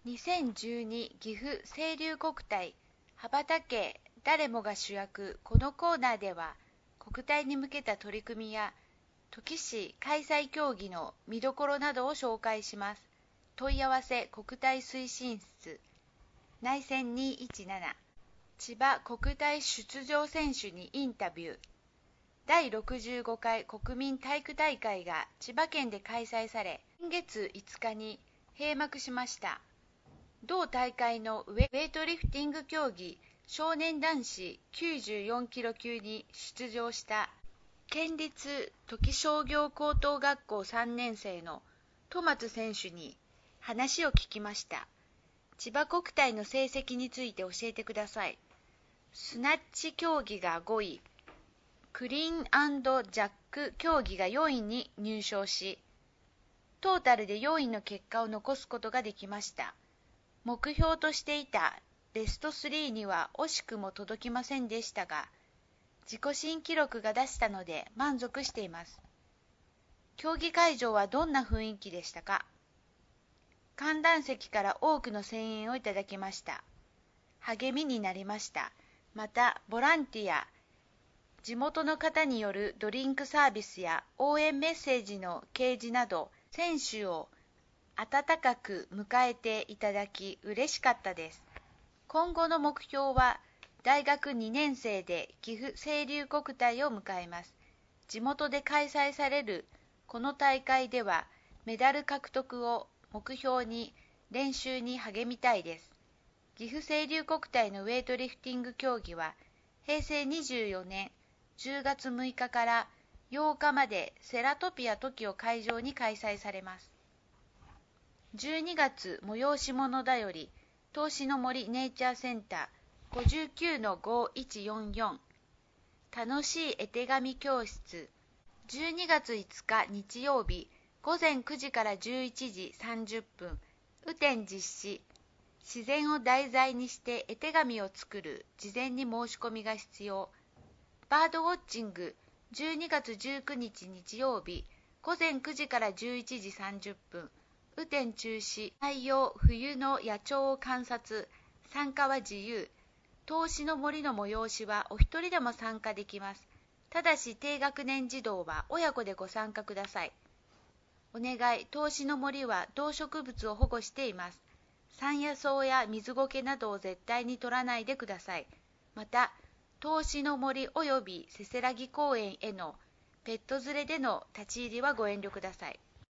2012岐阜清流国体羽ばたけ誰もが主役。このコーナーでは国体に向けた取り組みや土岐市開催競技の見どころなどを紹介します。問い合わせ国体推進室内線217。千葉国体出場選手にインタビュー。第65回国民体育大会が千葉県で開催され、今月5日に閉幕しました。同大会のウェイトリフティング競技少年男子94キロ級に出場した県立土岐商業高等学校3年生の戸松選手に話を聞きました。千葉国体の成績について教えてください。スナッチ競技が5位、クリーン&ジャック競技が4位に入賞し、トータルで4位の結果を残すことができました。目標としていたベスト3には惜しくも届きませんでしたが、自己新記録が出したので満足しています。競技会場はどんな雰囲気でしたか？観覧席から多くの声援をいただきました。励みになりました。また、ボランティア、地元の方によるドリンクサービスや応援メッセージの掲示など、選手を温かく迎えていただき嬉しかったです。今後の目標は大学2年生で岐阜清流国体を迎えます。地元で開催されるこの大会ではメダル獲得を目標に練習に励みたいです。岐阜清流国体のウェイトリフティング競技は平成24年10月6日から8日までセラトピアトキを会場に開催されます。12月催し物だより東市の森ネイチャーセンター 59-5144 楽しい絵手紙教室12月5日日曜日午前9時から11時30分雨天実施。自然を題材にして絵手紙を作る。事前に申し込みが必要。バードウォッチング12月19日日曜日午前9時から11時30分雨天中止。内容冬の野鳥を観察。参加は自由。東市の森の催しはお一人でも参加できます。ただし低学年児童は親子でご参加ください。お願い。東市の森は動植物を保護しています。山野草や水苔などを絶対に取らないでください。また、東市の森およびせせらぎ公園へのペット連れでの立ち入りはご遠慮ください。